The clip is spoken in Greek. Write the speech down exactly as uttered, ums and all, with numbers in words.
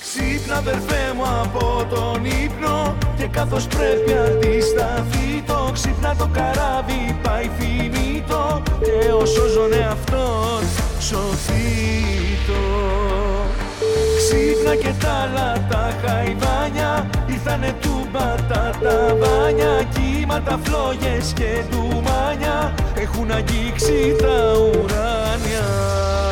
Ξύπνα αδερφέ μου από τον ύπνο και καθώς πρέπει αντισταθεί το. Ξύπνα το καράβι πάει φινίτο και ο σώζον εαυτόν σωθήτο. Ξύπνα και τα άλλα τα χαϊβάνια, ήρθανε τούμπα τα ταβάνια. Κύματα, φλόγες και ντουμάνια έχουν αγγίξει τα ουράνια.